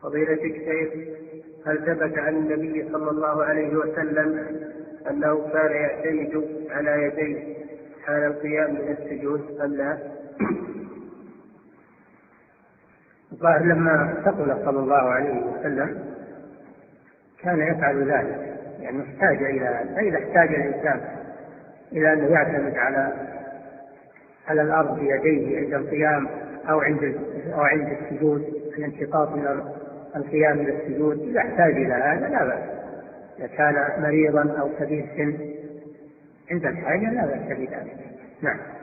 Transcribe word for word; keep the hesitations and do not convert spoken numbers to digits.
فضيلة الشيخ، هل ثبت عن النبي صلى الله عليه وسلم أنه كان يعتمد على يديه حال القيام من السجود أم لا؟ الظاهر لما ثقل صلى الله عليه وسلم كان يفعل ذلك، يعني احتاج إلى، فإذا احتاج الإنسان إلى أنه يعتمد على على الأرض بيديه عند القيام أو عند أو عند السجود، الانشقاق من القيام من السجود، إذا احتاج إلى هذا لا بأس. إذا كان مريضا أو كبير سن عند الحاجة لا بأس بذلك. نعم.